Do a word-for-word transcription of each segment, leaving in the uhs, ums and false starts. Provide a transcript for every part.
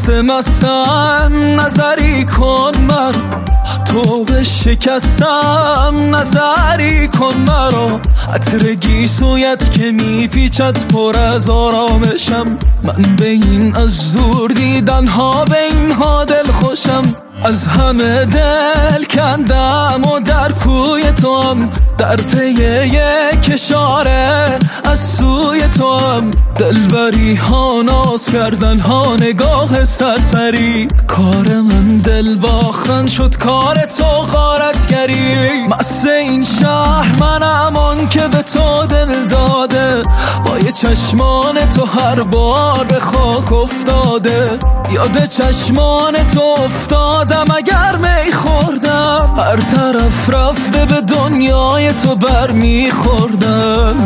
مست مستم نظری کن من تو به شکستم نظری کن مرا عطر گیسویت که میپیچد پر از آرامشم من به این از دور دیدن ها به این ها دل خوشم از همه دل کندم و در کوی تو هم در پی یک اشاره از سوی تو هم دلبری ها ناز کردن ها نگاه سرسری کار من دل باختن شد کار تو غارتگری مست این شهر منم آن که به تو دل داده با یه چشمان تو هر بار به خاک افتاده یاد چشمان تو افتادم اگر می خوردم هر طرف رفته به دنیای تو بر می خوردم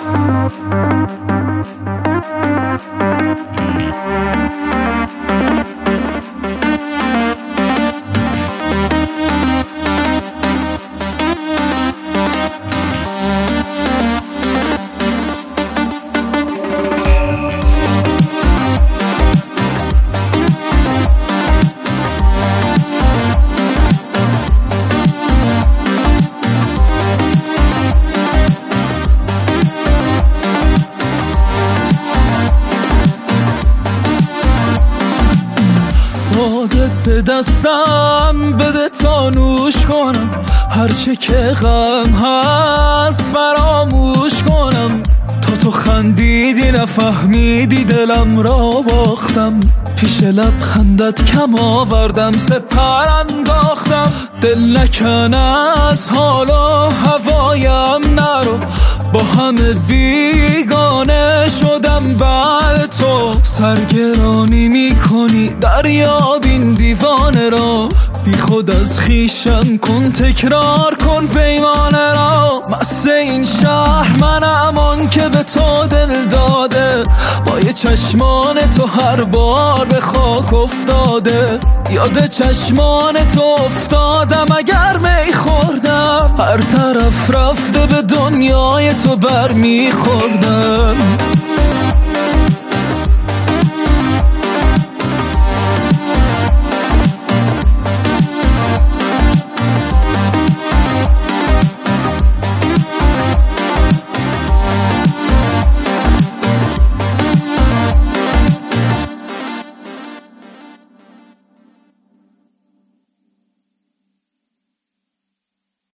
بادت به دستم بده تا نوش کنم هرچه که غم هست فراموش کنم تا تو خندیدی نفهمیدی دلم را باختم پیش لبخندت کم آوردم سپر انداختم دل نکن از حال و هوایم نرو با همه بیگانه شدم بعد تو سرگرانی میکنی دریا بین دیوانه را بی خود از خیشم کن تکرار کن پیمانه را مست این شهر منم آن که به تو دل داده با یه چشمان تو هر بار به خاک افتاده یاد چشمان تو افتادم اگر می خوردم هر طرف رفته به دنیای تو بر می خوردم